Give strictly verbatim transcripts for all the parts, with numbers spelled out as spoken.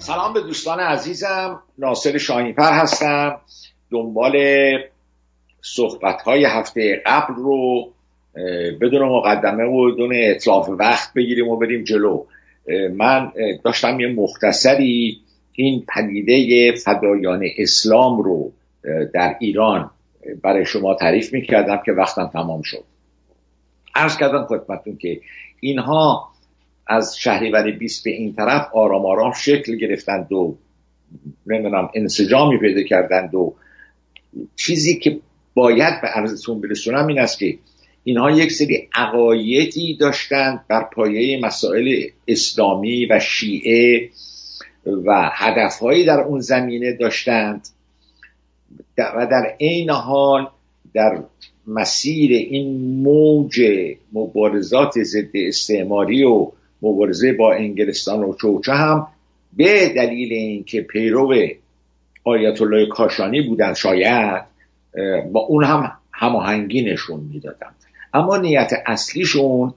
سلام به دوستان عزیزم، ناصر شاهین‌فر هستم. دنبال صحبت‌های هفته قبل رو بدون مقدمه و بدون اتلاف وقت بگیریم و بریم جلو. من داشتم یه مختصری این پدیده فدایان اسلام رو در ایران برای شما تعریف می‌کردم که وقتم تمام شد. عرض کردم خدمتتون که اینها از شهریور بیست به این طرف آرام آرام شکل گرفتند و نمیدونم انسجامی پیدا کردند و چیزی که باید به عرضتون برسونم این است که اینها یک سری عقایدی داشتند بر پایه مسائل اسلامی و شیعه و هدفهایی در اون زمینه داشتند و در عین حال در مسیر این موج مبارزات ضد استعماری و مبارزه با انگلستان و چوچه هم به دلیل اینکه پیرو آیت الله کاشانی بودن شاید با اون هم هماهنگی نشون میدادن، اما نیت اصلیشون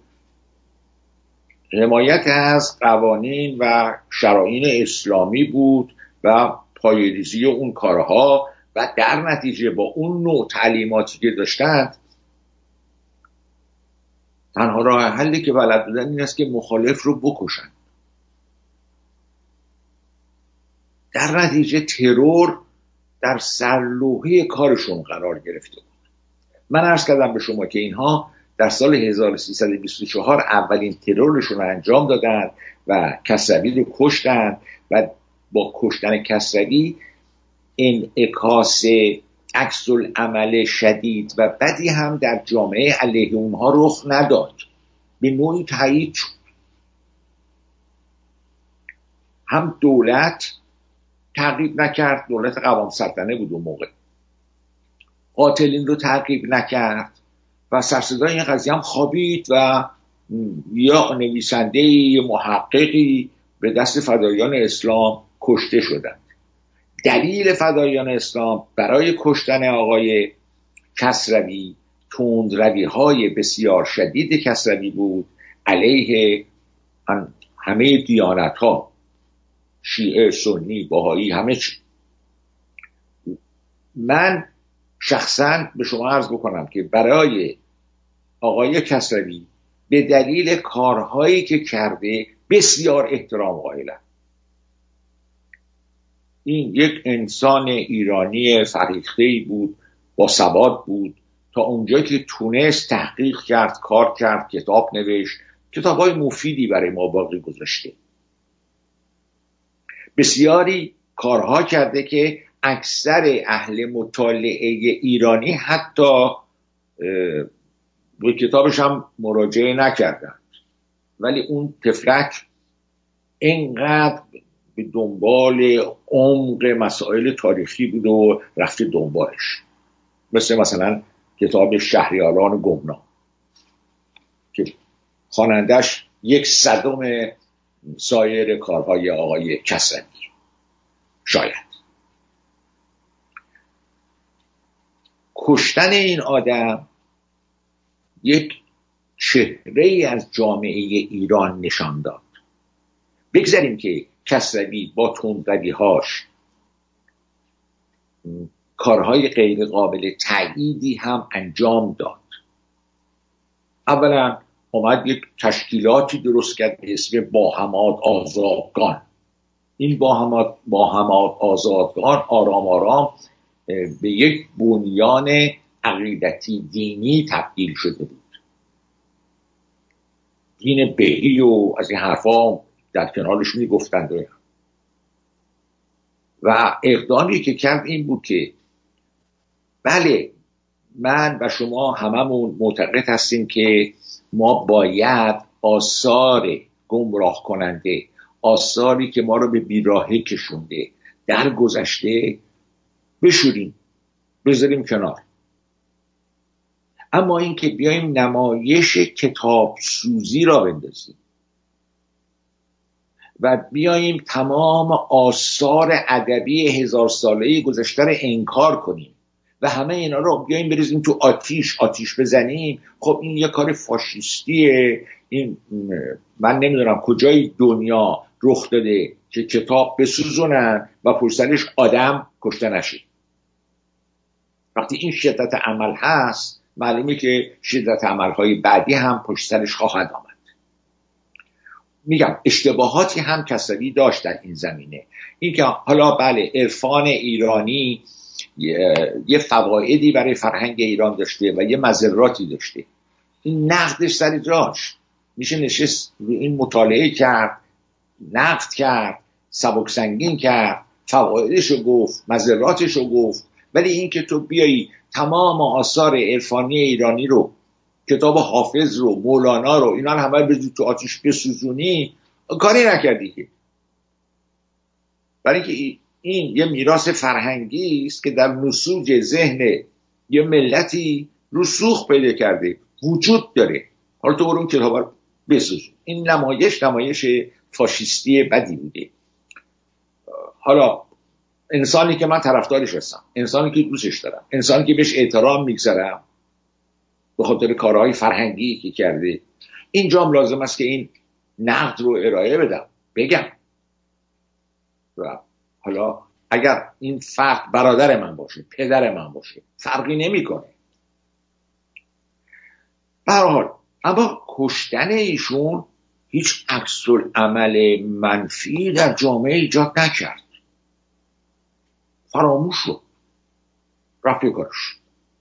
حمایت از قوانین و شرایط اسلامی بود و پایه‌ریزی اون کارها و در نتیجه با اون نوع تعلیماتی که داشتند تنها راه حلی که بلد بودن این است که مخالف رو بکشن. در نتیجه ترور در سرلوحه کارشون قرار گرفته بود. من عرض کردم به شما که اینها در سال هزار و سیصد و بیست و چهار اولین ترورشون رو انجام دادن و کسروی رو کشتن و با کشتن کسروی انعکاس عکس العمل شدید و بدی هم در جامعه علیه اونها رخ نداد، به نوعی تایید شد. هم دولت تعقیب نکرد، دولت قوام سلطنه بود اون موقع، قاتلین رو تعقیب نکرد و سرصدای این قضیه هم خوابید و یا نویسنده یا محققی به دست فدایان اسلام کشته شدند. دلیل فدایان اسلام برای کشتن آقای کسروی تندروی های بسیار شدید کسروی بود علیه همه دیانت ها، شیعه، سنی، بهایی، همه چی. من شخصا به شما عرض بکنم که برای آقای کسروی به دلیل کارهایی که کرده بسیار احترام قائلم. این یک انسان ایرانی فرهیخته‌ای بود، با سواد بود، تا اونجا که تونست تحقیق کرد، کار کرد، کتاب نوشت، کتاب‌های مفیدی برای ما باقی گذاشته. بسیاری کارها کرده که اکثر اهل مطالعه ایرانی حتی به کتابش هم مراجعه نکردند، ولی اون تفلک اینقدر به دنبال عمق مسائل تاریخی بود و رفته دنبالش، مثل مثلا کتاب شهریاران گمنام که خوانندش یک صدم سایر کارهای آقای کسروی شاید. کشتن این آدم یک چهره از جامعه ایران نشان داد. بگذاریم که کسروی با تندروی‌هاش کارهای غیر قابل تأییدی هم انجام داد. اولا اومد یک تشکیلاتی درست کرد به اسم باهمات آزادگان. این باهمات باهمات آزادگان آرام آرام به یک بنیان عقیدتی دینی تبدیل شده بود. دین بهی و از این حرفا در کنارش میگفتند و اقدامی که کرد این بود که بله من و شما هممون معتقد هستیم که ما باید آثار گمراه کننده، آثاری که ما رو به بیراهه کشونده در گذشته بشوریم، بذاریم کنار. اما این که بیایم نمایش کتاب سوزی را بندازیم و بیاییم تمام آثار ادبی هزار ساله‌ای گذشته رو انکار کنیم و همه اینا رو بیاییم بریزیم تو آتیش آتیش بزنیم، خب این یه کار فاشیستیه. این من نمیدونم کجای دنیا رخ داده که کتاب بسوزونن و پشت سرش آدم کشته نشه. وقتی این شدت عمل هست معلومه که شدت عملهای بعدی هم پشت سرش خواهد آمد. میگم اشتباهاتی هم کسروی داشت در این زمینه. این که حالا بله عرفان ایرانی یه فوایدی برای فرهنگ ایران داشته و یه مضراتی داشته، این نقدش سر جاش، میشه نشست این مطالعه کرد، نقد کرد، سبک سنگین کرد، فوایدشو گفت، مضراتشو گفت. ولی این که تو بیایی تمام آثار عرفانی ایرانی رو، کتاب حافظ رو، مولانا رو، اینا رو همه بزنی تو آتیش بسوزونی، کاری نکردی که. برای اینکه این یه میراث فرهنگی است که در نسوج ذهن یه ملتی رسوخ پیدا کرده، وجود داره. حالا تو برو اون کتاب رو بسوزون. این نمایش نمایش فاشیستی بدی بوده. حالا انسانی که من طرفدارش هستم، انسانی که دوستش دارم، انسانی که بهش احترام میگذارم به خاطر کارهای فرهنگی که کرده، اینجام لازم است که این نقد رو ارائه بدم، بگم. و حالا اگر این فرد برادر من باشه، پدر من باشه، فرقی نمیکنه. به هر حال اما کشتن ایشون هیچ عکس‌العمل منفی در جامعه ایجاد نکرد. فراموش شد، رفت کارش.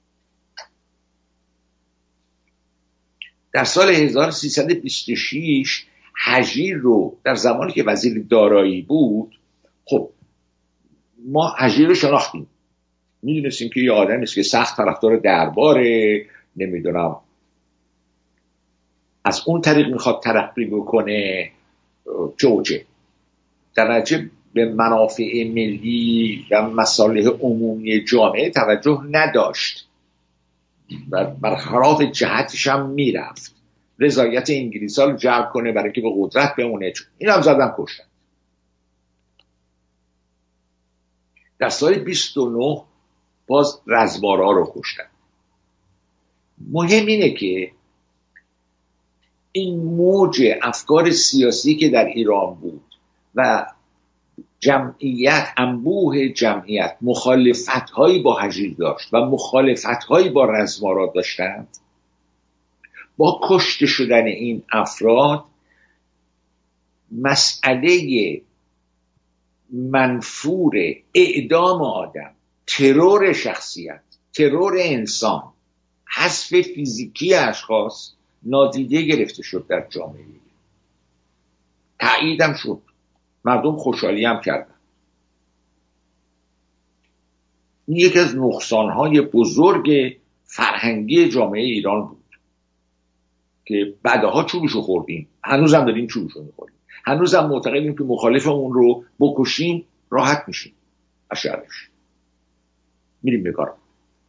در سال هزار و سیصد و بیست و شش هجیر رو در زمانی که وزیر دارایی بود، خب ما هجیر رو شناختیم، میدونستیم که یه آدم است که سخت طرفدار درباره، نمیدونم از اون طریق میخواد ترقی بکنه چوچه در نتیجه به منافع ملی و مصالح عمومی جامعه توجه نداشت و برخلاف جهتش هم میرفت، رضایت انگلیس ها رو جلب کنه برای که به قدرت بمونه. این هم زدن کشتن. در سال بیست و نه باز رزمارا رو کشتن. مهم اینه که این موج افکار سیاسی که در ایران بود و جمعیت، انبوه جمعیت مخالفت‌هایی با هجیر داشت و مخالفت‌هایی با رزمارا داشتند، با کشته شدن این افراد مسئله منفور اعدام آدم، ترور شخصیت، ترور انسان، حذف فیزیکی اشخاص نادیده گرفته شد در جامعه. تأییدم شد، مردم خوشحالی هم کردن. این یکی از نقصانهای بزرگ فرهنگی جامعه ایران بود که بعدها چوبشو خوردیم، هنوز هم داریم چوبشو میخوریم، هنوز هم معتقدیم که مخالف اون رو بکشیم راحت میشیم از شرش، میریم بکارم.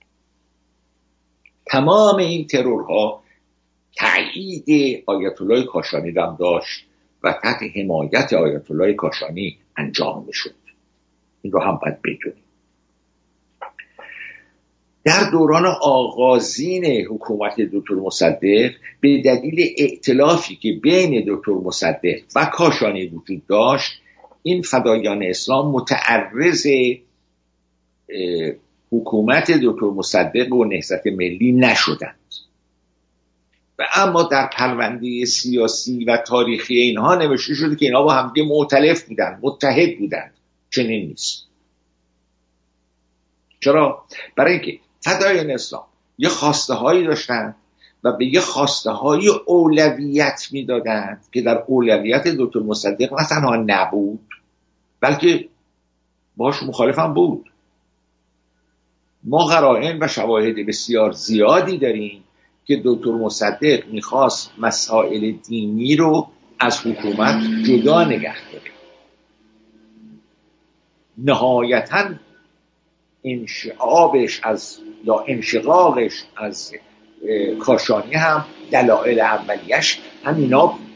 تمام این ترورها تأیید آیت الله کاشانی هم داشت و تحت حمایت آیت الله کاشانی انجام میشد. این رو هم باید بدونیم. در دوران آغازین حکومت دکتر مصدق به دلیل ائتلافی که بین دکتر مصدق و کاشانی وجود داشت، این فدایان اسلام متعرض حکومت دکتر مصدق و نهضت ملی نشدند. و اما در پرونده سیاسی و تاریخی اینها نوشته شده که اینها با همدیگه مؤتلف بودند، متحد بودند. چنین نیست. چرا؟ برای اینکه فدایان اسلام یه خواسته هایی داشتند و به یه خواسته های اولویت میدادند که در اولویت دکتر مصدق نه تنها نبود بلکه باش مخالف هم بود. ما قرائن و شواهد بسیار زیادی داریم که دکتر مصدق میخواست مسائل دینی رو از حکومت جدا نگه داره. نهایتاً انشعابش از یا انشقاقش از کاشانی هم دلایل اولیش همینا بود.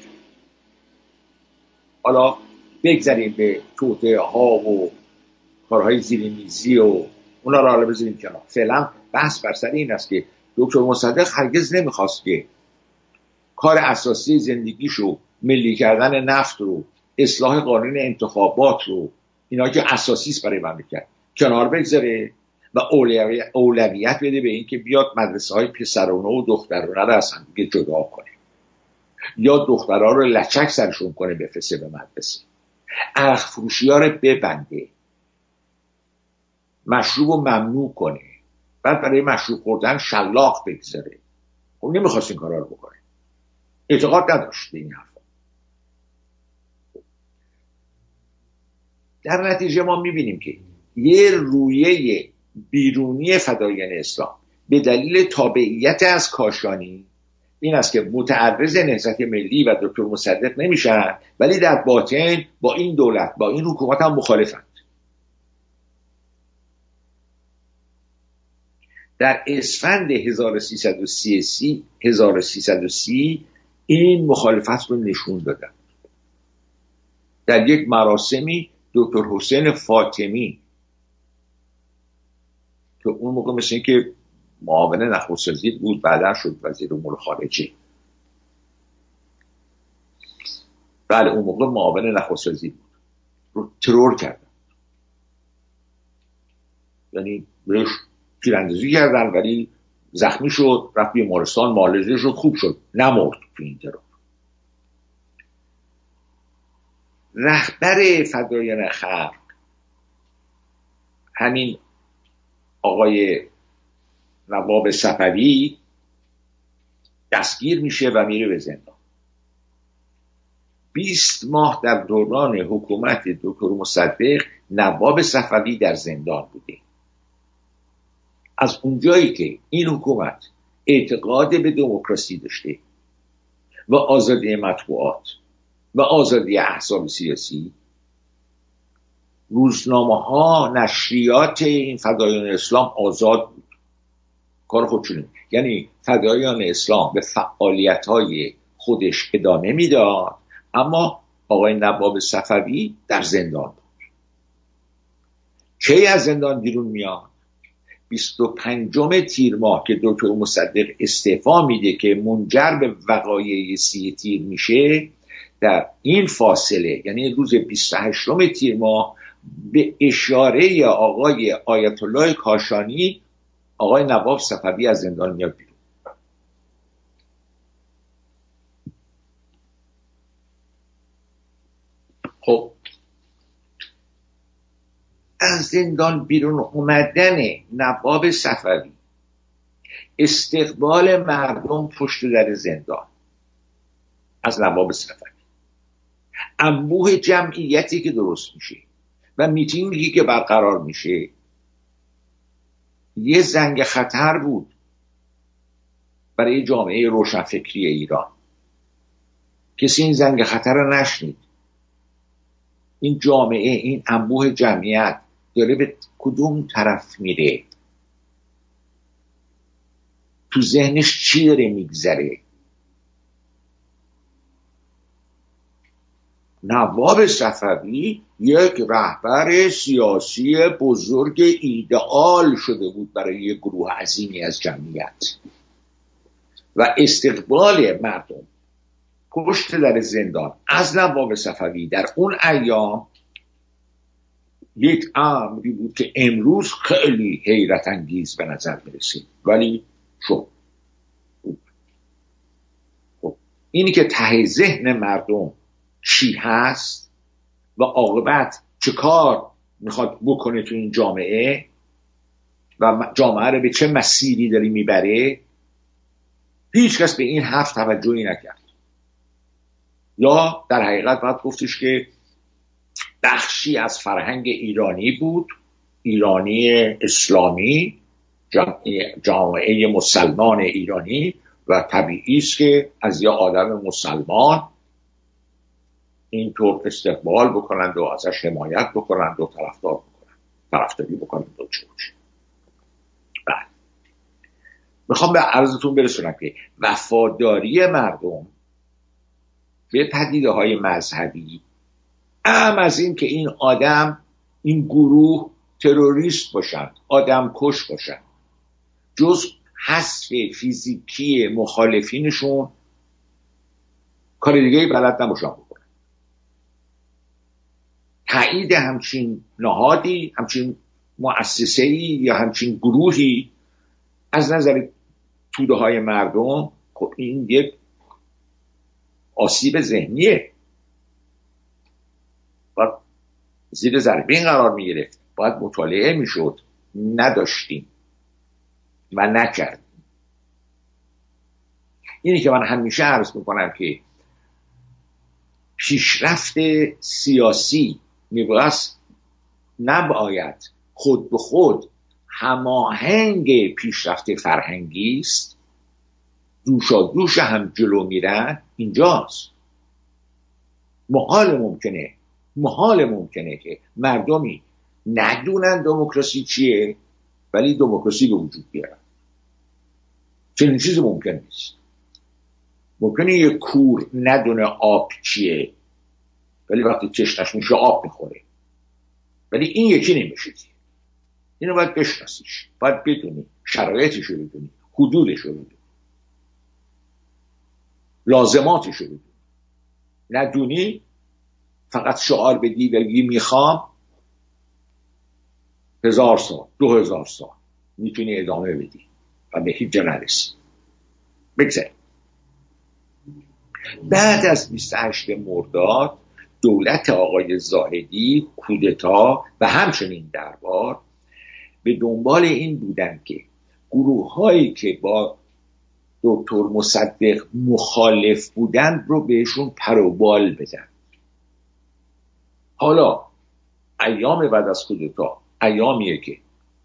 حالا بگذاریم به توطئه ها و کارهای زیر میزی و اونا رو حالا بذاریم کنار. فعلا بحث بر سر این است که دکتر مصدق هرگز نمیخواست که کار اساسی زندگیشو ملی کردن نفت رو اصلاح قانون انتخابات رو، اینا که اساسی است برای مملکت، کنار بگذاره و اولویت, اولویت بده به این که بیاد مدرسه های پسرانه و دخترانه رو از هم دیگه جدا کنه، یا دخترها رو لچک سرشون کنه بفرسته به مدرسه، عرق فروشی ها رو ببنده، مشروب رو ممنوع کنه، بعد برای مشروب خوردن شلاق بگذاره. خب نمیخواست این کارا رو بکنه، اعتقاد نداشت به این حرفا. در نتیجه ما میبینیم که یه رویه بیرونی فدایان اسلام به دلیل تابعیت از کاشانی این است که متعرض نهضت ملی و دکتر مصدق نمیشن، ولی در باطن با این دولت، با این حکومت هم مخالفند. در اسفند هزار و سیصد و سی این مخالفت رو نشون دادن. در یک مراسمی دکتر حسین فاطمی که اون موقع مثل این که معاون نخست وزیر بود، بعدا شد وزیر امور خارجه، بله اون موقع معاون نخست وزیر بود، رو ترور کردن، یعنی بهش تیراندازی کردن ولی زخمی شد، رفت بیمارستان، معالجه شد، خوب شد، نمرد تو این ترور. رهبر فدایان خلق همین آقای نواب صفوی دستگیر میشه و میره به زندان. بیست ماه در دوران حکومت دکتر مصدق نواب صفوی در زندان بوده. از اونجایی که این حکومت اعتقاد به دموکراسی داشته و آزادی مطبوعات و آزادی احزاب سیاسی، روزنامه ها، نشریات این فدایان اسلام آزاد بود، کار خودشون، یعنی فدایان اسلام به فعالیت های خودش ادامه میداد، اما آقای نواب صفوی در زندان بود. کی از زندان بیرون میاد؟ بیست و پنجم تیر ماه که دکتر مصدق استعفا میده که منجر به وقایع سی تیر میشه، در این فاصله یعنی روز بیست و هشتم تیر ماه به اشاره آقای آیت الله کاشانی آقای نواب صفوی از زندان میاد بیرون. خب از زندان بیرون اومدن نواب صفوی، استقبال مردم پشت در زندان از نواب صفوی، انبوه جمعیتی که درست میشه و میتینگی که برقرار میشه، یه زنگ خطر بود برای جامعه روشنفکری ایران. کسی این زنگ خطر رو نشنید. این جامعه، این انبوه جمعیت داره به کدوم طرف میره؟ تو ذهنش چی داره میگذره؟ نواب صفوی یک رهبر سیاسی بزرگ ایدئال شده بود برای یک گروه عظیمی از جمعیت و استقبال مردم پشت در زندان از نواب صفوی در اون ایام یک امری بود که امروز خیلی حیرت انگیز به نظر میرسه، ولی شد. خب اینی که ته ذهن مردم چی هست و عاقبت چه کار میخواد بکنه تو این جامعه و جامعه رو به چه مسیری داری میبره، هیچ کس به این حرف توجهی نکرد. یا در حقیقت باید گفتش که بخشی از فرهنگ ایرانی بود، ایرانی اسلامی، جامعه مسلمان ایرانی، و طبیعی است که از یه آدم مسلمان اینطور استقبال بکنند و ازش حمایت بکنند و طرفدار بکنند، طرفداری بکنند و چه باشه. بله، میخوام به عرضتون برسونم که وفاداری مردم به پدیده های مذهبی، ام از این که این آدم، این گروه تروریست باشند، آدم کش باشند، جز حذف فیزیکی مخالفینشون کار دیگه بلد نباشن بکنن. تایید همچین نهادی، همچین مؤسسه‌ای یا همچین گروهی از نظر توده های مردم، خب این یک آسیب ذهنیه، باید زیر ضربه این قرار میگرفت، باید مطالعه میشد، نداشتیم و نکردیم. اینی که من همیشه عرض میکنم که پیشرفت سیاسی میباید نباید خود به خود هماهنگ پیشرفت فرهنگی است، دوشا دوش هم جلو میرن. اینجاست محال ممکنه محال ممکنه که مردمی ندونن دموکراسی چیه ولی دموکراسی به وجود بیارن. چنین چیزی ممکن نیست. ممکنه یک کور ندونه آب چیه ولی وقتی چشمش میشه آب میخوره، ولی این یکی نمیشه. اینو باید بشناسیش، باید بدونی، شرایطش رو بدونی، حدودش رو بدونی، لازماتش رو بدونی. ندونی فقط شعار بدی و بگی میخوام، هزار سال دو هزار سال میتونی ادامه بدی و به هیچ جا نرسی. بگذاریم بعد از بیست و هشتم مرداد دولت آقای زاهدی، کودتا و همچنین دربار به دنبال این بودن که گروه هایی که با دکتر مصدق مخالف بودن رو بهشون پروبال بدن. حالا ایام بعد از کودتا ایامیه که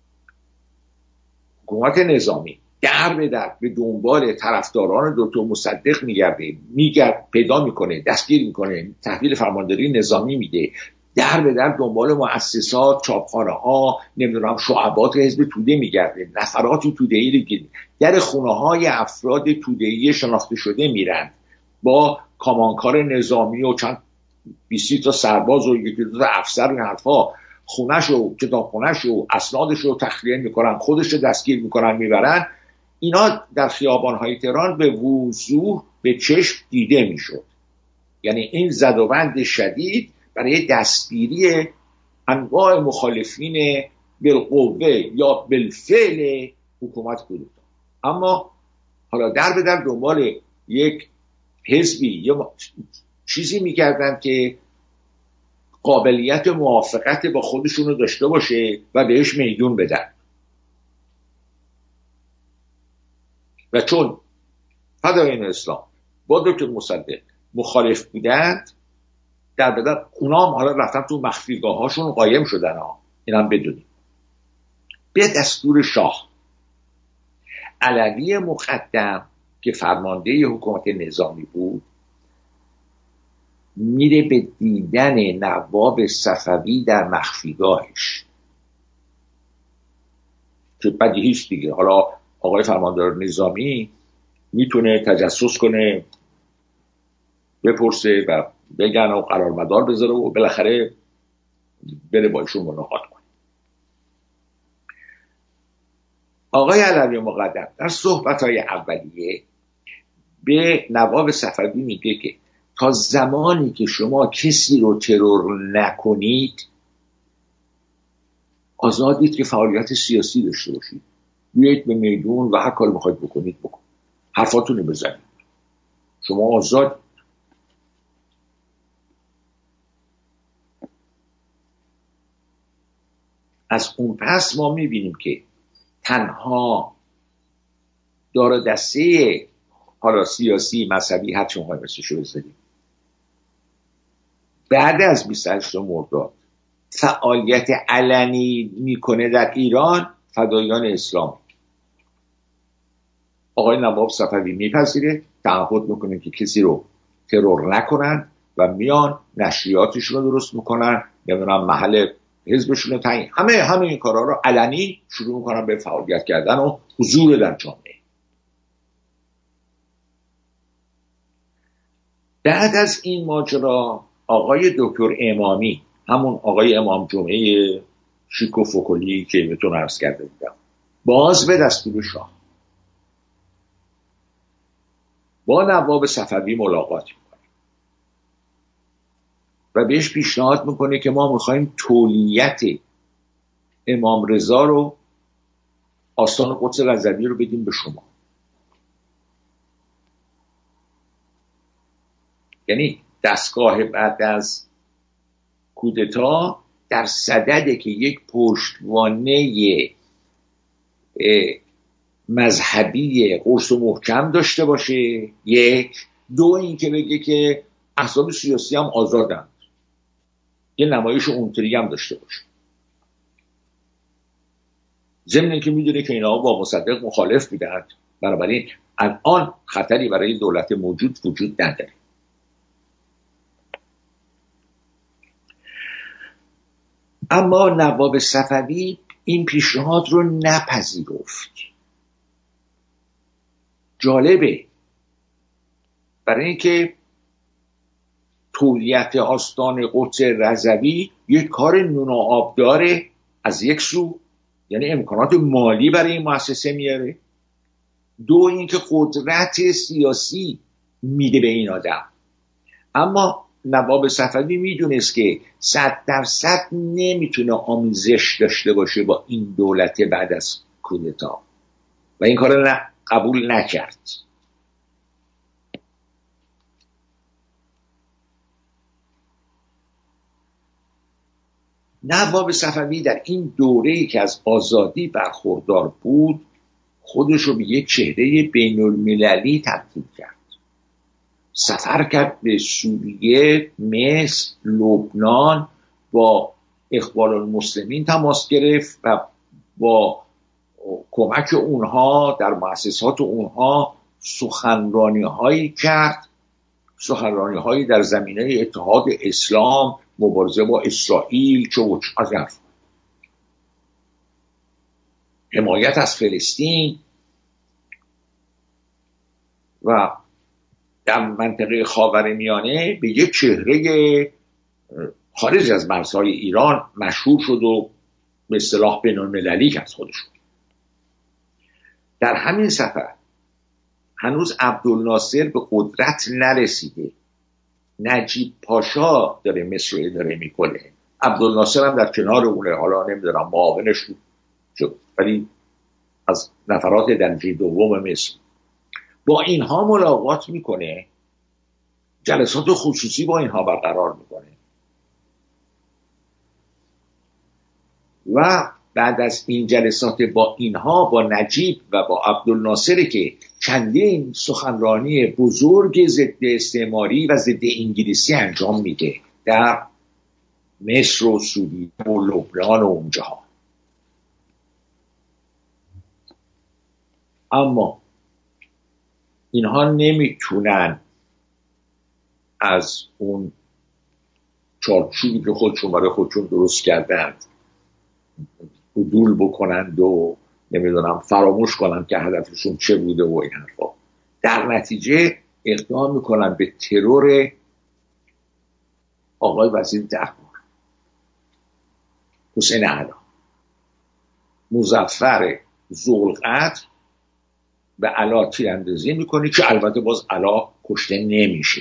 حکومت نظامی در به در به دنبال طرفداران دکتر مصدق میگرده، میگرد پیدا میکنه، دستگیر میکنه، تحویل فرمانداری نظامی میده، در به در دنبال مؤسسات، چاپخانه ها، نمیدونم شعبات حزب توده میگرده، نفرات توده‌ای رو گیره، در خونه های افراد توده‌ای شناخته شده میرن، با کامانکار نظامی و چند بیست تا سرباز و یکی دو تا افسر و حرفا خونش و کتابخونش و اسنادش رو تخلیه میکنن، خودش رو دستگیر میکنن میبرن. اینا در خیابان‌های تهران به وضوح به چشم دیده میشد. یعنی این زدوبند شدید برای دستگیری انواع مخالفین بالقوه یا بالفعل حکومت کودتا. اما حالا در به در دنبال یک حزبی یا چیزی میکردن که قابلیت موافقت با خودشون رو داشته باشه و بهش میدون بدن. و چون فدایین اسلام با دکتر مصدق مخالف بودند، در بدن اونام حالا رفتن تو مخفیگاه هاشون قایم شدن ها. اینم بدونیم. به دستور شاه علوی مقدم که فرمانده حکومت نظامی بود میره به دیدن نواب صفوی در مخفیگاهش که بدیهیست دیگه. حالا آقای فرماندار نظامی میتونه تجسس کنه، بپرسه و بگن و قرار مدار بذاره و بالاخره بره با ایشون ملاقات کنه. آقای علوی مقدم در صحبت‌های اولیه به نواب صفوی میگه که تا زمانی که شما کسی رو ترور نکنید آزادید که فعالیت سیاسی داشته باشید، بیایید به میدون و هر کاری میخواید بکنید بکن، حرفاتونو بزنید، شما آزاد. از اون پس ما میبینیم که تنها دار دسته حالا سیاسی مذهبی هر چون های مثلشو بزنیم بعد از بیست و هشتم مرداد فعالیت علنی میکنه در ایران فدایان اسلام. آقای نواب صفوی میپذیره، تعهد میکنه که کسی رو ترور نکنن و میان نشریاتشون رو درست میکنن، نمیدونم محل حزبشون رو تعیین، همه همه این کارا رو علنی شروع میکنن به فعالیت کردن و حضور در جامعه. بعد از این ماجرا آقای دکتر امامی، همون آقای امام جمعه شیک و فکلی که بهتون عرض کرده بودم، باز به دستور شاه با نواب صفوی ملاقات میکنه و بهش پیشنهاد میکنه که ما میخوایم تولیت امام رضا رو، آستان قدس رضوی رو بدیم به شما. یعنی دستگاه بعد از کودتا در صدده که یک پشتوانه مذهبی قرص و محکم داشته باشه، یک. دو این که بگه که احزاب سیاسی هم آزادند، یه نمایش اونطوری هم داشته باشه. ضمن اینکه میدونه که اینا با مصدق مخالف بودند، بنابراین الان خطری برای دولت موجود وجود نداره. اما نواب صفوی این پیشنهاد رو نپذیرفت. جالبه، برای اینکه تولیت آستان قدس رضوی یک کار نون و آب داره از یک سو، یعنی امکانات مالی برای این مؤسسه میاره، دو اینکه قدرت سیاسی میده به این آدم. اما نواب صفوی میدونست که صد درصد نمیتونه آمیزش داشته باشه با این دولت بعد از کودتا و این کار رو قبول نکرد. نواب صفوی در این دوره‌ای که از آزادی برخوردار بود خودش رو به یک چهره بین المللی تبدیل کرد. سفر کرد به سوریه، مصر، لبنان، با اخوان المسلمین تماس گرفت و با کمک اونها در مؤسسات اونها سخنرانی هایی کرد، سخنرانی هایی در زمینه اتحاد اسلام، مبارزه با اسرائیل، چه و چه از این حرف، حمایت از فلسطین و در منطقه خاورمیانه به یک چهره خارج از مرزهای ایران مشهور شد و به اصطلاح بین‌المللی کرد خودش. در همین سفر هنوز عبدالناصر به قدرت نرسیده، نجیب پاشا داره مصر رو اداره میکنه، عبدالناصر هم در کنار اونه، حالا نمیدونم معاونش شد ولی از نفرات درجه دوم مصر. با اینها ملاقات میکنه، جلسات خصوصی با اینها برقرار میکنه و بعد از این جلسات با اینها، با نجیب و با عبدالناصر که چندین سخنرانی بزرگ ضد استعماری و ضد انگلیسی انجام میده در مصر و سوریه و لبنان و اونجاها. اما اینها نمیتونن از اون چارچوبی که خودشون برای خودشون درست کردند عدول بکنند و نمیدونم فراموش کنند که هدفشون چه بوده و این حرفا. در نتیجه اقدام میکنن به ترور آقای وزیر دربار حسین اعلی، مظفر ذوالقدر به علا تیراندازی میکنه که البته باز علا کشته نمیشه.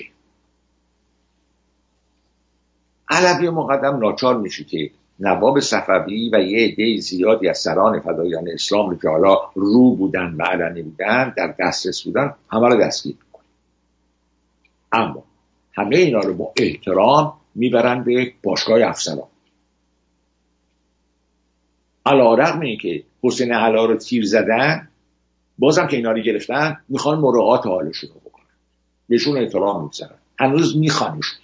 علوی مقدم ناچار میشه که نواب صفوی و یه عده زیادی از سران فدایان اسلام رو که حالا رو بودن و علنی بودن، در دسترس بودن، همه رو دستگیر میکنه. اما همه اینا رو با احترام میبرن به باشگاه افسران. علی‌رغم اینکه حسین اعلی رو تیر زدن، بازم که اینا رو گرفتن میخوان مراعات حالشون رو بکنن، بهشون احترام میگذارن، هنوز میخوانشون.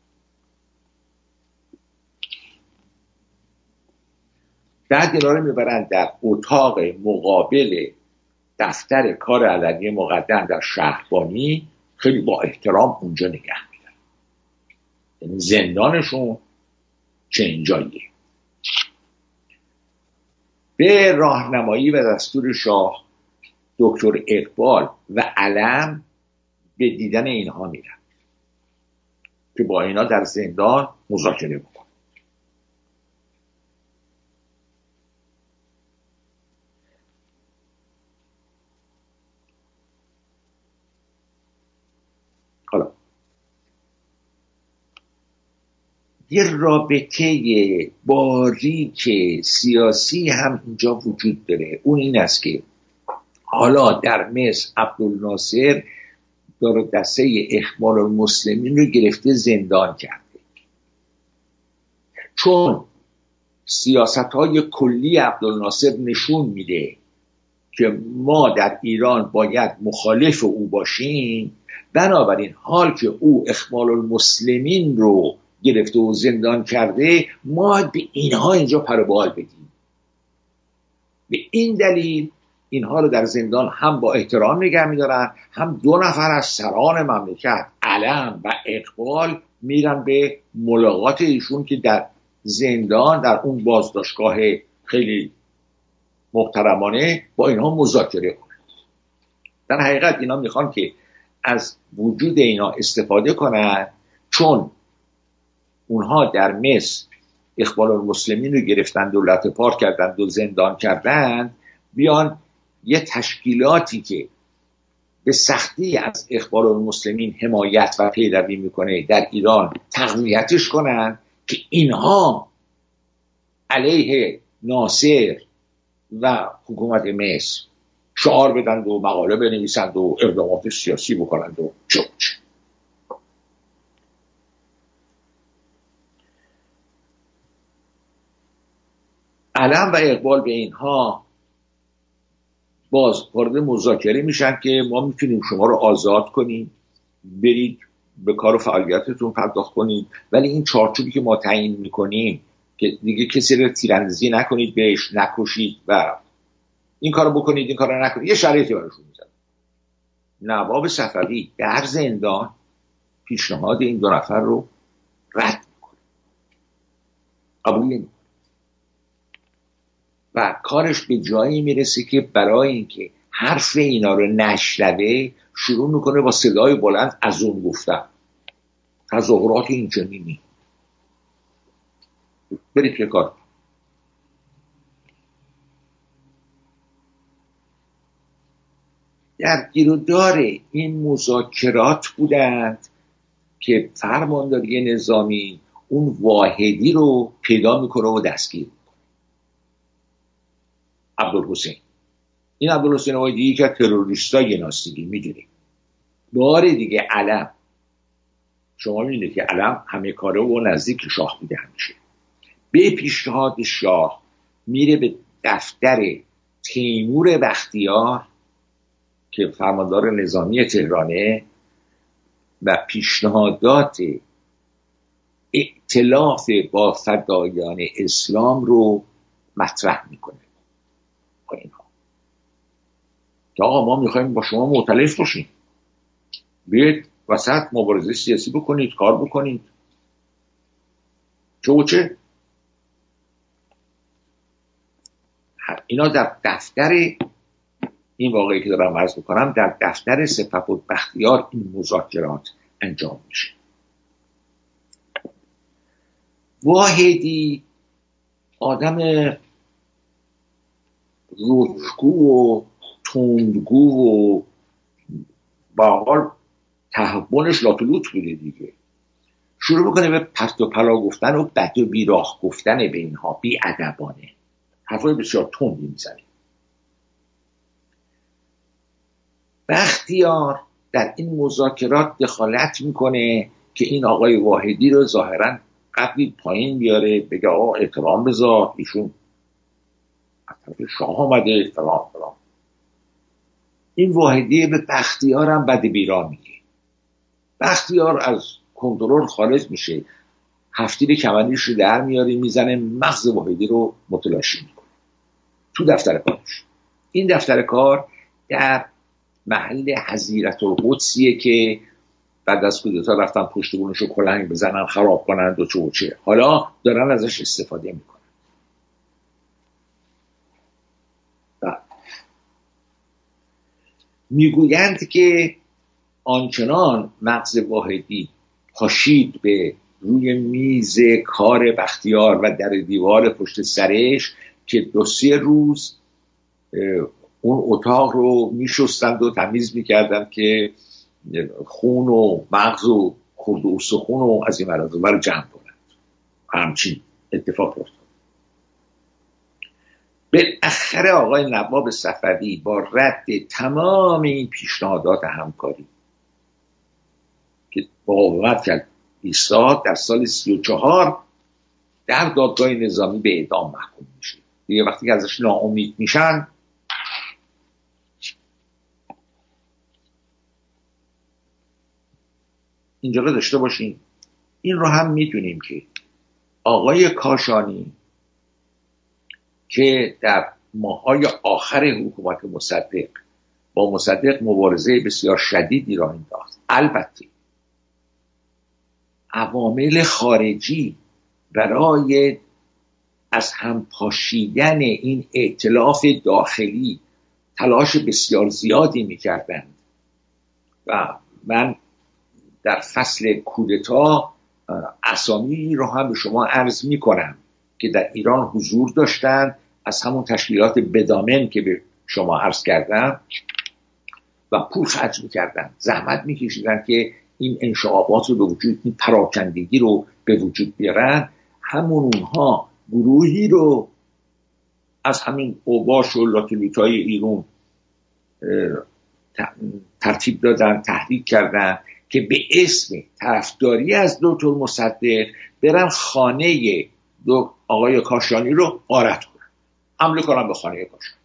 بعد اینا رو میبرن در اتاق مقابل دفتر کار علنی مقدم در شهربانی، خیلی با احترام اونجا نگه میدن. یعنی زندانشون چنین جاییه. به راهنمایی و دستور شاه دکتر اقبال و علم به دیدن اینها میرن که با اینا در زندان مذاکره بکنن. حالا یه رابطه باریک سیاسی هم اینجا وجود داره. اون این است که حالا در مصر عبدالناصر داره دسته اخوان المسلمین رو گرفته زندان کرده، چون سیاست‌های کلی عبدالناصر نشون میده که ما در ایران باید مخالف او باشیم. بنابراین حال که او اخوان المسلمین رو گرفته و زندان کرده، ما به اینها اینجا پروبال بدیم. به این دلیل اینها رو در زندان هم با احترام نگه می‌دارن، هم دو نفر از سران مملکت علم و اقبال میرن به ملاقات ایشون که در زندان در اون بازداشتگاه خیلی محترمانه با اینها مذاکره کنن. در حقیقت اینا میخوان که از وجود اینا استفاده کنن، چون اونها در مصر اخوان المسلمین رو گرفتن، دولت پار کردن و زندان کردن، بیان یه تشکیلاتی که به سختی از اخوان المسلمین حمایت و پیروی میکنه در ایران تقویتش کنن که اینها علیه ناصر و حکومت مصر شعار بدند و مقاله بنویسند و اقدامات سیاسی بکنند و چه چه. علم و اقبال به اینها باز وارد مذاکره میشن که ما میتونیم شما رو آزاد کنیم، برید به کار و فعالیتتون پرداخت کنید، ولی این چارچوبی که ما تعیین میکنیم که دیگه کسی رو تیراندازی نکنید، بهش نکشید و این کارو بکنید این کارو نکنید، یه شرایطی براشون میذاره. نواب صفوی در زندان پیشنهاد این دو نفر رو رد میکنه، قبول نمیکنه و کارش به جایی میرسه که برای اینکه حرف اینا رو نشنوه شروع میکنه با صدای بلند از اون گفتن تظاهرات اینچنینی. برید که کار. در گیرودار این مذاکرات بودند که فرمانداری نظامی اون واحدی رو پیدا میکنه و دستگیر میکنه. عبدالحسین این عبدالحسین واحدی که تروریستای ناستیگی میدونی. بار دیگه علم، شما میدونید که علم همه کاره و نزدیک شاه بوده، همیشه به پیشنهاد شاه میره به دفتر تیمور بختیار که فرماندار نظامی تهرانه و پیشنهادات ائتلاف با فدایان اسلام رو مطرح میکنه با اینها که آقا ما میخوایم با شما مؤتلف باشیم، بیاید وسط مبارزه سیاسی بکنید، کار بکنید، چه و چه. اینا در دفتر این واقعی که دارم عرض بکنم در دفتر سپهبد بختیار این مذاکرات انجام میشه. واحدی آدم روشگو و تندگو و با حال تحولش لاتولوت بوده دیگه، شروع بکنه به پرت و پلا گفتن و بد و بیراه گفتن به اینها، بی ادبانه حرفای بسیار تندی میزنه. بختیار در این مذاکرات دخالت میکنه که این آقای واحدی رو ظاهرا قبلی پایین بیاره، بگه آقا احترام بذار، ایشون از طرف شاه آمده فلان فلان. این واحدی به بختیار هم بد بیراه میگه. بختیار از کنترل خارج میشه، هفتیر کمانیش رو در میاره، میزنه مغز واحدی رو متلاشی میکنه تو دفتر کارش. این دفتر کار در محل حضیرت القدسیه که بعد از کودتا رفتن پشت بونش رو کلنگ بزنن خراب کنن و چه و چه، حالا دارن ازش استفاده میکنن. میگویند که آنچنان مغز واحدی پاشید به روی میز کار بختیار و در دیوار پشت سرش که دو سه روز اون اتاق رو میشستند و تمیز میکردند که خون و مغز و خورد و استخون و از این مرض رو جمع کنند. همچین اتفاق افتاد. بالاخره آقای نواب صفوی با رد تمام این پیشنهادات همکاری که مقاومت کرد ایستاد، در سال سی و چهار در دادگاه نظامی به اعدام محکوم میشه. دیگه وقتی که ازش ناامید میشن، اینجا رو داشته باشیم. این رو هم میدونیم که آقای کاشانی که در ماهای آخر حکومت مصدق با مصدق مبارزه بسیار شدیدی را انداخت، البته عوامل خارجی برای از هم پاشیدن این ائتلاف داخلی تلاش بسیار زیادی میکردند و من در فصل کودتا اسامی رو هم به شما عرض میکنم که در ایران حضور داشتند، از همون تشکیلات بدامن که به شما عرض کردم، و پول خرج میکردن، زحمت میکشیدن که این انشعابات رو به وجود، این پراکندگی رو به وجود بیارن. همون اونها گروهی رو از همین اوباش و لاتولوتای ایران ترتیب دادن، تحریک کردن که به اسم طرفداری از دکتر مصدق برن خانه دو آقای کاشانی رو غارت کنن، حمله کنن به خانه کاشانی.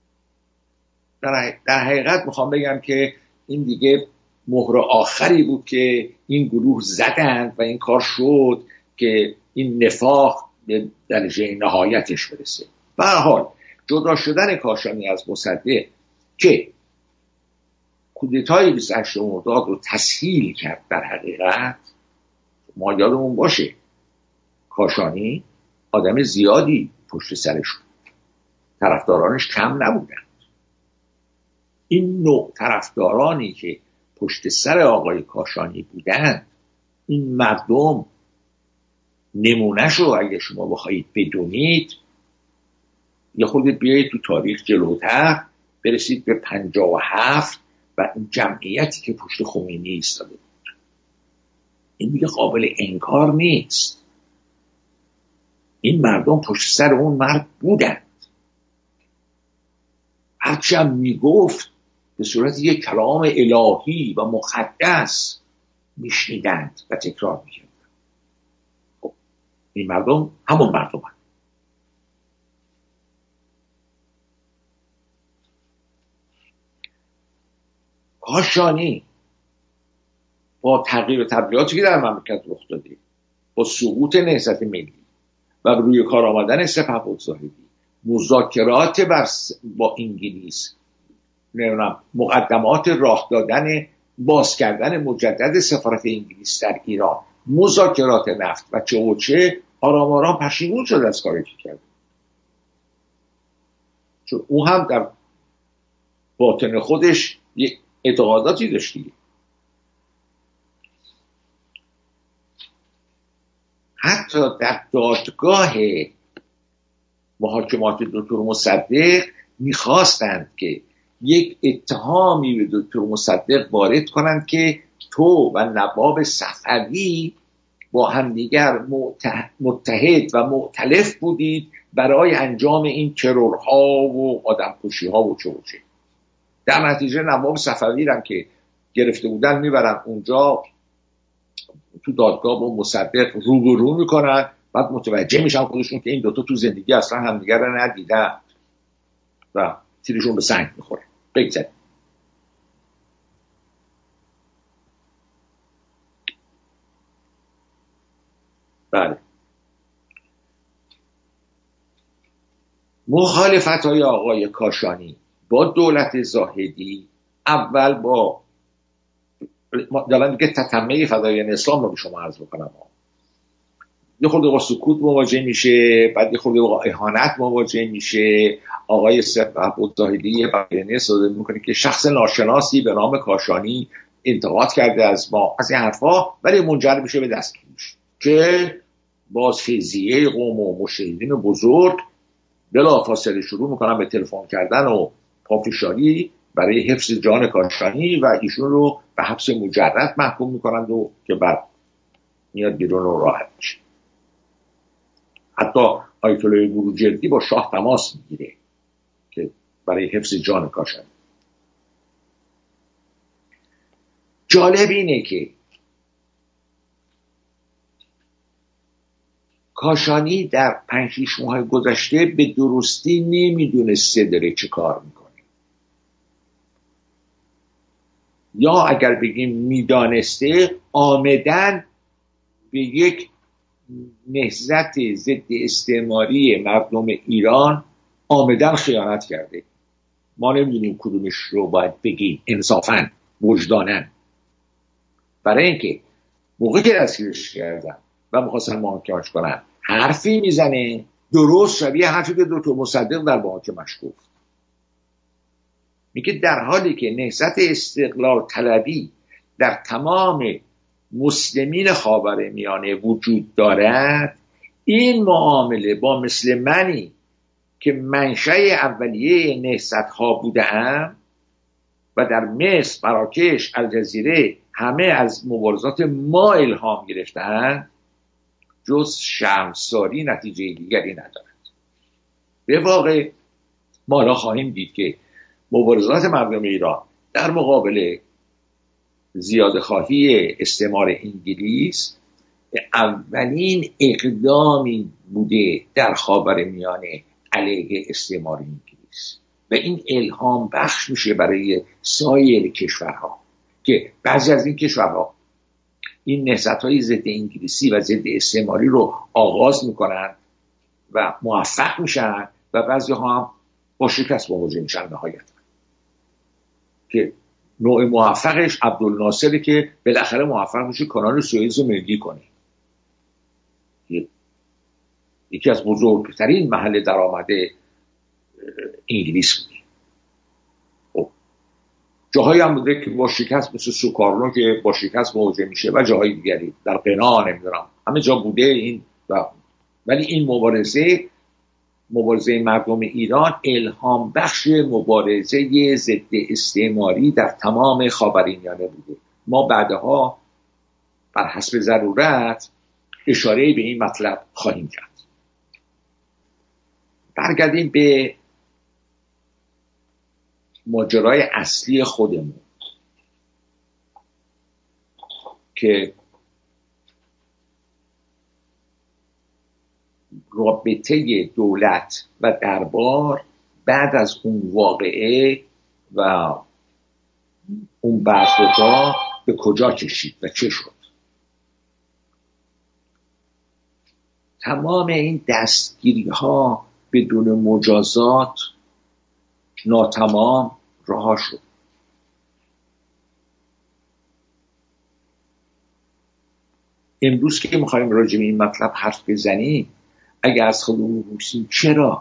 در حقیقت میخوام بگم که این دیگه مهر آخری بود که این گروه زدند و این کار شد که این نفاق به درجه نهایتش برسه. به هر حال جدا شدن کاشانی از مصدق که کودتای بیست و هشتم مرداد رو تسهیل کرد، در حقیقت ما یادمون باشه کاشانی آدم زیادی پشت سرش بود، طرفدارانش کم نبودند. این نوع طرفدارانی که پشت سر آقای کاشانی بودند، این مردم نمونهشو اگه شما بخواید بدونید، یه خود بیایید تو تاریخ جلوتر برسید به پنجاه و هفت و این جمعیتی که پشت خمینی ایستاده بود. این دیگه قابل انکار نیست. این مردم پشت سر اون مرد بودند، هرچی هم میگفت به صورت یک کلام الهی و مقدس میشنیدند و تکرار میکردند. خب این مردم همون مردم هست. کاشانی با تغییر و تبدیلاتی که در مملکت رخ داده، با سقوط نهضت ملی و روی کار آمدن سپهبد زاهدی، مذاکرات با انگلیس، مقدمات راه دادن باز کردن مجدد سفارت انگلیس در ایران، مذاکرات نفت و چه و چه، آرام آرام پشیمون شد از کاری که کرد. چون او هم در باطن خودش یک اعتقاداتی داشتی. حتی در دادگاه محاکمات دکتر مصدق میخواستند که یک اتهامی به دکتر مصدق وارد کنند که تو و نواب صفوی با همدیگر متحد و مؤتلف بودید برای انجام این ترورها و آدمکشی‌ها و چه و چه. در نتیجه نواب صفوی هم که گرفته بودن میبرن اونجا تو دادگاه با مصدق روبرو میکنن، بعد متوجه میشن خودشون که این دوتا تو زندگی اصلا همدیگر رو ندیدن و تیرشون به سنگ میخوره. بگذاریم. بله، مخالفت های آقای کاشانی با دولت زاهدی اول با دارم دیگه تتمه فدایان اسلام رو به شما عرض بکنم، یه خورده با سکوت مواجه میشه، بعد یه خورده با اهانت مواجه میشه. آقای سپهبد زاهدی یه بیانیه صادر میکنه که شخص ناشناسی به نام کاشانی انتقاد کرده از ما، از این حرفا، ولی منجر میشه به دستگیریش که باز فیضیه قوم و مجتهدین بزرگ بلافاصله شروع میکنن به تلفن کردن و پافشاری برای حفظ جان کاشانی و ایشون رو به حبس مجرد محکوم میکنند و که بعد میاد بیرون و راحت میشه. حتی آیت الله بروجردی با شاه تماس میگیره که برای حفظ جان کاشانی. جالب اینه که کاشانی در پنج شیش ماه گذشته به درستی نمیدونسته داره چه کار میکنه، یا اگر بگیم میدانسته آمدن به یک نهضت ضد استعماری مردم ایران آمدن خیانت کرده. ما نمیدونیم کدومش رو باید بگیم انصافاً وجداناً. برای اینکه موقعی که دستگیرش کردن و میخواستن محاکمش کنن حرفی میزنه درست شبیه حرفی که دکتر مصدق در محاکمش گفت. میگه در حالی که نهضت استقلال طلبی در تمام مسلمین خاورمیانه وجود دارد، این معامله با مثل منی که منشأ اولیه نهضت ها بودم و در مصر، مراکش، الجزیره همه از مبارزات ما الهام گرفتند، جز شرمساری نتیجه دیگری ندارد. به واقع ما الان خواهیم دید که مبارزات مردم ایران در مقابل زیاده خواهی استعمار انگلیس اولین اقدامی بوده در خاورمیانه علیه استعمار انگلیس و این الهام بخش میشه برای سایر کشورها که بعضی از این کشورها این نهضت‌های ضد انگلیسی و ضد استعماری رو آغاز میکنن و موفق میشن و بعضی ها هم با شکست مواجه میشن نهایتا، که نوع موفقش عبدالناصره که بالاخره موفق میشه کانال سوئز رو ملی کنه، یکی از بزرگترین محل درآمد انگلیس بوده. خب جاهایی هم بوده که با شکست مثل سوکارنو که با شکست مواجه میشه و جاهای دیگری در قنا نمیدونم همه جا بوده این و ولی این مبارزه مبارزه مردم ایران الهام بخش مبارزه ضد استعماری در تمام خاورمیانه بوده. ما بعدها بر حسب ضرورت اشاره به این مطلب خواهیم کرد. برگردیم به ماجرای اصلی خودمون که رابطه دولت و دربار بعد از اون واقعه و اون برخوردها به کجا کشید و چه شد. تمام این دستگیری ها بدون مجازات ناتمام رها شد. امروز که میخوایم راجع به این مطلب حرف بزنیم، اگر از خودمون بپرسیم چرا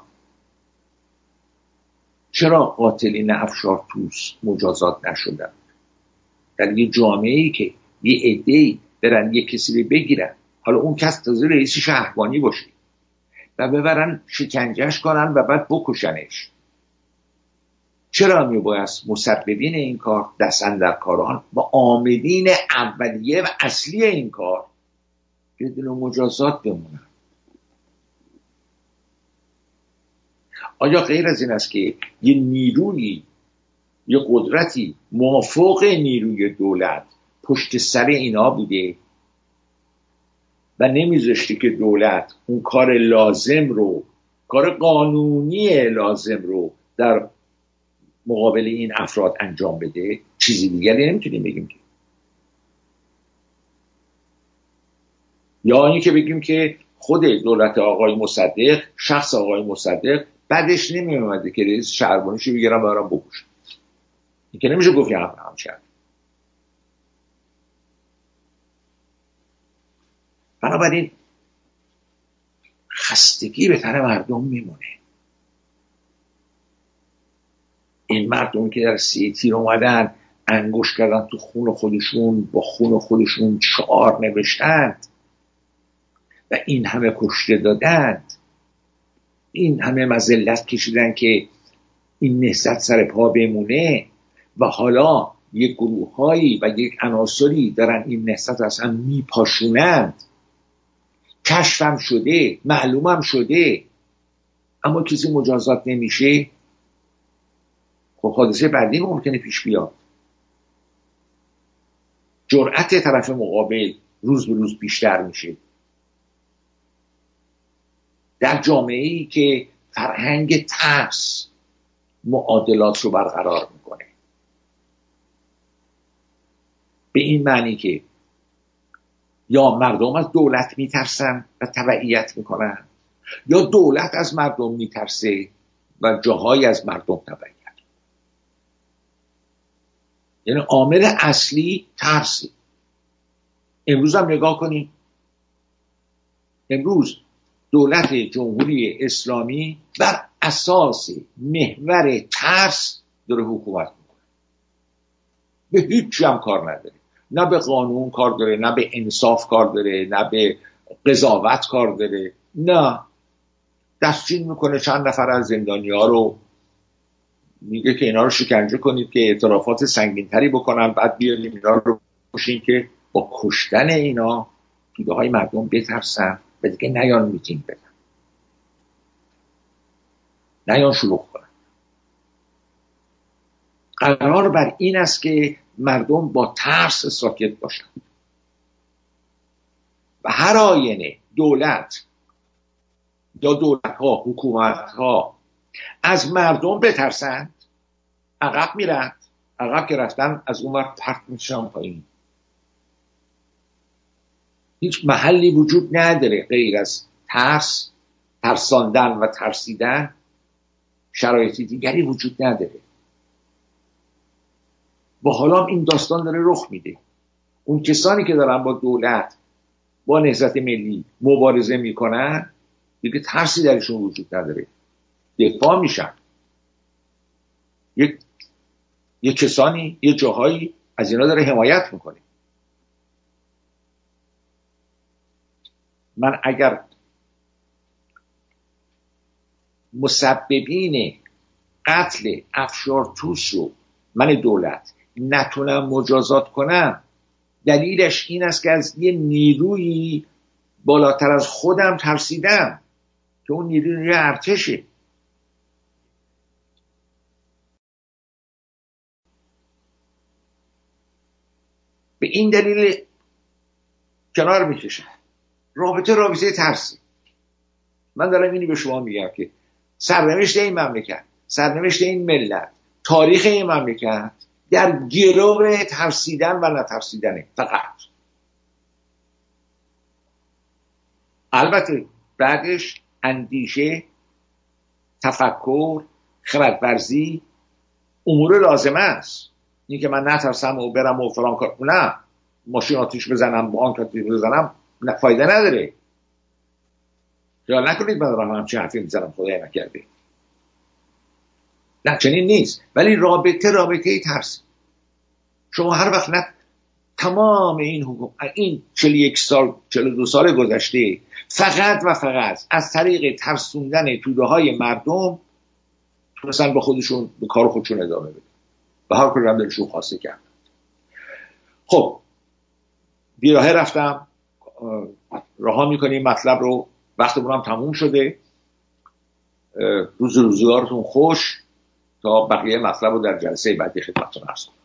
چرا قاتلین افشار توس مجازات نشدن در یه جامعه‌ای که یه عده‌ای برن یه کسی رو بگیرن، حالا اون کس تازه رئیس شهربانی باشه و ببرن شکنجهش کنن و بعد بکشنش، چرا میباید مسببین این کار دست اندرکاران و عاملین اولیه و اصلی این کار بدون مجازات بمونن؟ آیا غیر از این است که یه نیروی یه قدرتی موافق نیروی دولت پشت سر اینا بوده و نمیذاشتی که دولت اون کار لازم رو، کار قانونی لازم رو در مقابل این افراد انجام بده؟ چیزی دیگری نمیتونیم بگیم که. یا اینی که بگیم که خود دولت آقای مصدق، شخص آقای مصدق بعدش نمیومده که رئیس شهربانیشو بگیرن برام بکشن. این که نمیشه گفت هم هم شد. بنابراین خستگی به تن مردم میمونه. این مردم که در سی تیر اومدن انگوش کردن تو خون خودشون، با خون خودشون شعار نوشتند و این همه کشته دادند، این همه مذلت کشیدن که این نهضت سر پا بمونه و حالا یک گروه‌هایی و یک عناصری دارن این نهضت اصلا میپاشونند کشفم شده، معلومم شده، اما کسی مجازات نمیشه، خب حادثه بعدی ممکنه پیش بیاد. جرأت طرف مقابل روز به روز بیشتر میشه. در جامعه‌ای که فرهنگ ترس معادلات رو برقرار میکنه، به این معنی که یا مردم از دولت میترسن و تبعیت میکنن، یا دولت از مردم میترسه و جاهای از مردم تبعیت. یعنی عامل اصلی ترسی. امروز هم نگاه کنید، امروز دولت جمهوری اسلامی بر اساس محور ترس داره حکومت میکنه. به هیچ هم کار نداره، نه به قانون کار داره، نه به انصاف کار داره، نه به قضاوت کار داره، نه دستچین میکنه چند نفر از زندانی ها رو، میگه که اینا رو شکنجه کنید که اعترافات سنگین تری بکنن، بعد بیاریم اینا رو کشین که با کشتن اینا توده های مردم بترسن و دیگه نیان میتینگ بدن، نیان شلوغ کنن. قرار بر این است که مردم با ترس ساکت باشن و هر آینه دولت یا دولت ها، حکومت ها از مردم بترسند، عقب میرن. عقب که رفتن از اون وقت پرت میشن پایین. هیچ محلی وجود نداره غیر از ترس، ترساندن و ترسیدن. شرایطی دیگری وجود نداره. با حالا این داستان داره رخ میده. اون کسانی که دارن با دولت، با نهضت ملی مبارزه میکنن، دیگه ترسی درشون وجود نداره، دفاع میشن. یک یک کسانی یه جاهایی از اینا داره حمایت میکنه. من اگر مسببین قتل افشار توس رو من دولت نتونم مجازات کنم، دلیلش این است که از یه نیروی بالاتر از خودم ترسیدم که اون نیروی ارتشه. به این دلیل کنار میکشم. رابطه رابطه ترسی. من دارم اینی به شما میگم که سرنوشت این مملکت، سرنوشت این ملت، تاریخ این مملکت در گرو ترسیدن و نترسیدنه فقط. البته بعدش اندیشه، تفکر، خردورزی امور لازمه است. این که من نترسم و برم و فلان کار، نه، ماشین آتیش بزنم، بانک آتیش بزنم، فایده نداره. خیال نکنید من دارم همچین حرفی میزنم خدای نکرده، نه چنین نیست. ولی رابطه رابطه ترس. شما هر وقت نه تمام این حکومت، این چهل و یک سال چهل و دو سال گذشته فقط و فقط از طریق ترسوندن توده های مردم تونستن به خودشون، به کار خودشون ادامه بدن و هر کاری هم دلشون خواسته کردن. خب بیراهه رفتم، رها میکنیم مطلب رو، وقتمون هم تموم شده. روز روزگارتون خوش، تا بقیه مطلب رو در جلسه بعدی خدمتتون عرض کنم.